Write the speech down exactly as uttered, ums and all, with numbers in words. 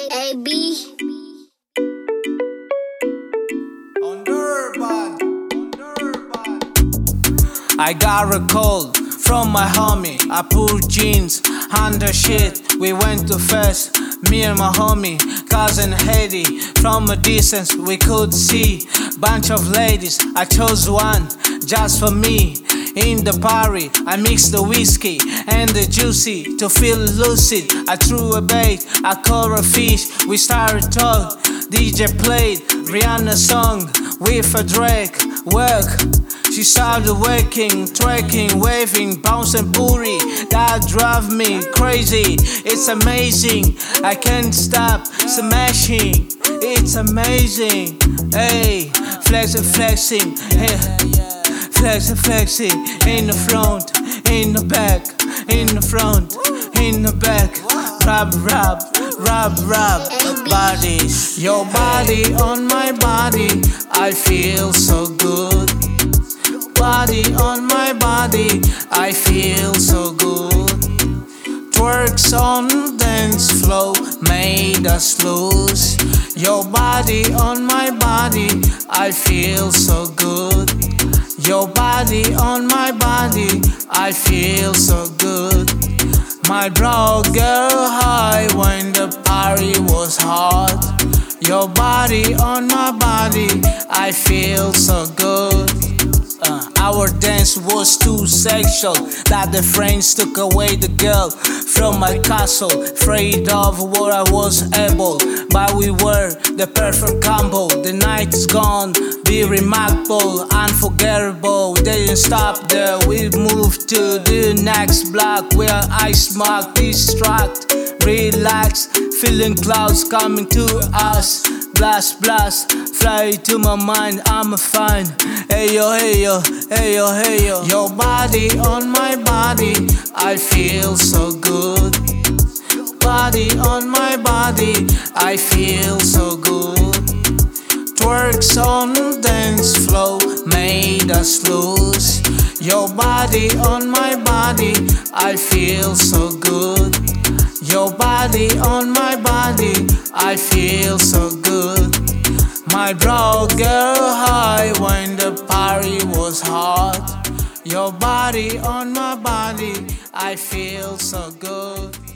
A B. I got a call from my homie. I pulled jeans, under shit. We went to fest, me and my homie, cousin Hedy. From a distance we could see bunch of ladies. I chose one just for me. In the party, I mixed the whiskey and the juicy to feel lucid. I threw a bait, I caught a fish. We started talk. D J played Rihanna's song with a Drake. Work. She started working, twerking, waving, bouncing booty. That drove me crazy. It's amazing. I can't stop smashing. It's amazing. Hey, flexing, flexing. Hey, flexing, flexing. In the front, in the back, in the front, in the back. Rub, rub, rub, rub. Bodies. Your body on my body. I feel so good. Body on my body, I feel so good. Twerks on dance floor made us lose. Your body on my body, I feel so good. Your body on my body, I feel so good. My bro got high when the party was hot. Your body on my body, I feel so good. Uh, our dance was too sexual that the friends took away the girl from my castle. Afraid of what I was able, but we were the perfect combo. The night is gone, be remarkable, unforgettable. We didn't stop there, we moved to the next block where I smoke, distract, relax, feeling clouds coming to us. Blast, blast, fly to my mind, I'm fine. Hey yo, hey yo, hey yo, hey yo. Your body on my body, I feel so good. Body on my body, I feel so good. Twerks on dance floor made us lose. Your body on my body, I feel so good. Your body on my body, I feel so good. My bro got high when the party was hot. Your body on my body, I feel so good.